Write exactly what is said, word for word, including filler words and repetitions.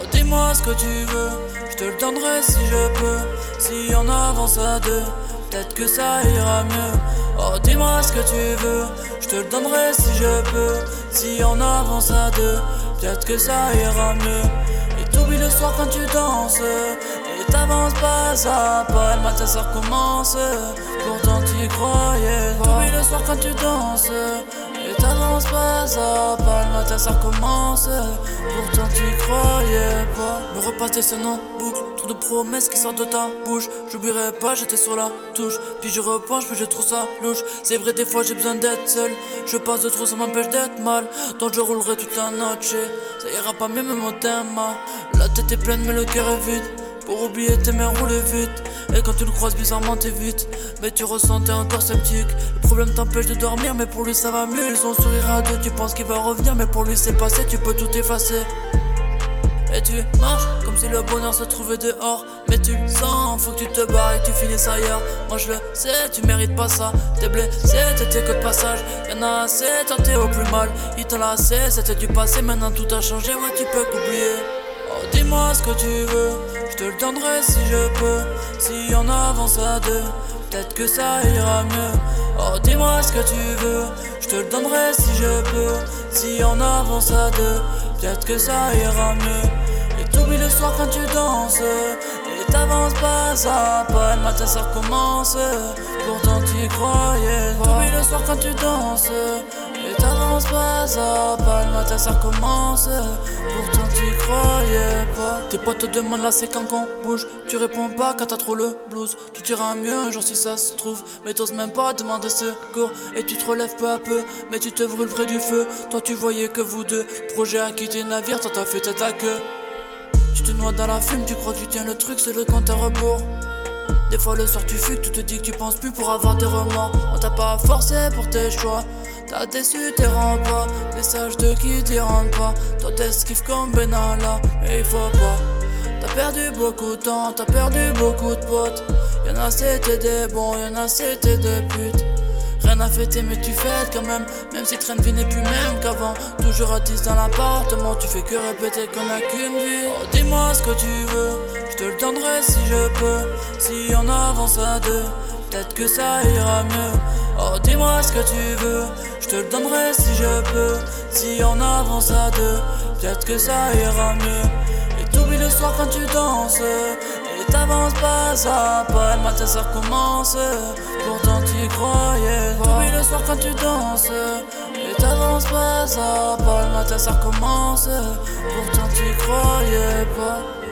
dis-moi ce que tu veux, je te le donnerai si je peux. Si on avance à deux, peut-être que ça ira mieux. Oh dis-moi ce que tu veux, je te le donnerai si je peux. Si on avance à deux, peut-être que ça ira mieux. Et t'oublies le soir quand tu danses, et t'avances pas à pas. Le matin ça recommence, pourtant t'y croyais pas. T'oublies le soir quand tu danses, et t'avances pas à pas. Le matin ça recommence, pourtant t'y croyais pas. Me repasser ce nom boucle, trop de promesses qui sortent de ta bouche. J'oublierai pas, j'étais sur la touche. Puis je repense, mais je trouve ça louche. C'est vrai, des fois j'ai besoin d'être seul. Je passe de trop, ça m'empêche d'être mal. Donc je roulerai toute la noche. Ça ira pas mieux, même au thème. La tête est pleine, mais le cœur est vide. Pour oublier tes mains, roule vite. Et quand tu le croises bizarrement t'es vite. Mais tu ressens t'es encore sceptique. Le problème t'empêche de dormir, mais pour lui ça va mieux. Ils ont sourire à deux, tu penses qu'il va revenir. Mais pour lui c'est passé, tu peux tout effacer. Et tu marches comme si le bonheur se trouvait dehors. Mais tu le sens, faut que tu te barres et que tu finisses ailleurs. Moi je le sais, tu mérites pas ça. T'es blessé, t'étais que de passage. Y'en a assez, toi t'es au plus mal. Il t'en a assez, c'était du passé, maintenant tout a changé. Ouais tu peux qu'oublier. Oh dis-moi ce que tu veux, je te le donnerai si je peux. Si on avance à deux, peut-être que ça ira mieux. Oh dis-moi ce que tu veux, je te le donnerai si je peux. Si on avance à deux, peut-être que ça ira mieux. Et t'oublies le soir quand tu danses, et t'avances pas à pas. Le matin ça recommence, pourtant t'y croyais pas. T'oublies le soir quand tu danses, et t'avances pas à pas. Le matin ça recommence, pourtant t'y croyais pas. Tes potes te demandent là c'est quand qu'on bouge. Tu réponds pas quand t'as trop le blues. Tu iras mieux un jour si ça se trouve. Mais t'oses même pas demander secours. Et tu te relèves peu à peu, mais tu te brûles près du feu. Toi tu voyais que vous deux, projet à quitter le navire, toi t'as fait tête à queue. Tu te noies dans la fume, tu crois que tu tiens le truc, c'est le compte à rebours. Des fois le soir tu fuis, tu te dis que tu penses plus pour avoir des remords. On t'a pas forcé pour tes choix, t'as déçu tes pas. Message de qui t'y rentre pas. Toi t'esquives comme Benalla, mais il faut pas. T'as perdu beaucoup de temps, t'as perdu beaucoup de potes. Y'en a c'était des bons, y'en a c'était des putes. Rien à fêter mais tu fêtes quand même. Même si train de vie n'est plus même qu'avant. Toujours attise dans l'appartement, tu fais que répéter qu'on a qu'une vie. Oh dis-moi ce que tu veux, je te le donnerai si je peux. Si on avance à deux, peut-être que ça ira mieux. Oh dis-moi ce que tu veux, je te le donnerai si je peux. Si on avance à deux, peut-être que ça ira mieux. Et t'oublies le soir quand tu danses, et t'avances pas à pas. Le matin ça recommence, pourtant t'y croyais pas. T'oublies le soir quand tu danses, et t'avances pas à pas. Le matin ça recommence, pourtant t'y croyais pas.